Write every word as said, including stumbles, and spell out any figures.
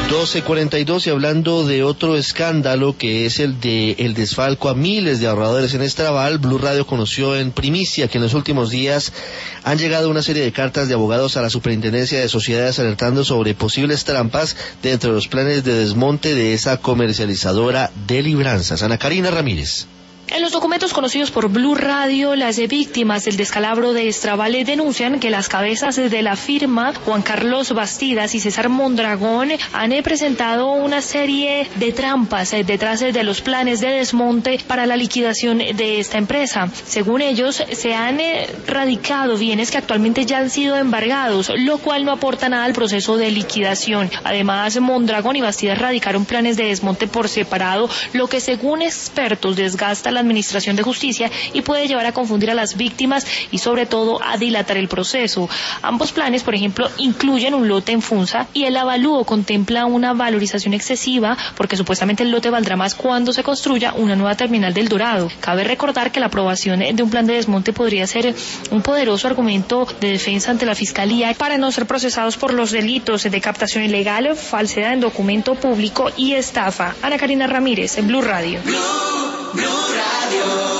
doce cuarenta y dos, y hablando de otro escándalo que es el de el desfalco a miles de ahorradores en Estraval, Blue Radio conoció en primicia que en los últimos días han llegado una serie de cartas de abogados a la Superintendencia de Sociedades alertando sobre posibles trampas dentro de los planes de desmonte de esa comercializadora de libranzas. Ana Karina Ramírez. En los documentos conocidos por Blue Radio, las víctimas del descalabro de Estraval denuncian que las cabezas de la firma, Juan Carlos Bastidas y César Mondragón, han presentado una serie de trampas detrás de los planes de desmonte para la liquidación de esta empresa. Según ellos, se han radicado bienes que actualmente ya han sido embargados, lo cual no aporta nada al proceso de liquidación. Además, Mondragón y Bastidas radicaron planes de desmonte por separado, lo que según expertos desgasta la Administración de Justicia y puede llevar a confundir a las víctimas y sobre todo a dilatar el proceso. Ambos planes, por ejemplo, incluyen un lote en Funza y el avalúo contempla una valorización excesiva porque supuestamente el lote valdrá más cuando se construya una nueva terminal del Dorado. Cabe recordar que la aprobación de un plan de desmonte podría ser un poderoso argumento de defensa ante la Fiscalía para no ser procesados por los delitos de captación ilegal, falsedad en documento público y estafa. Ana Karina Ramírez, en Blue Radio. Blue, Blue.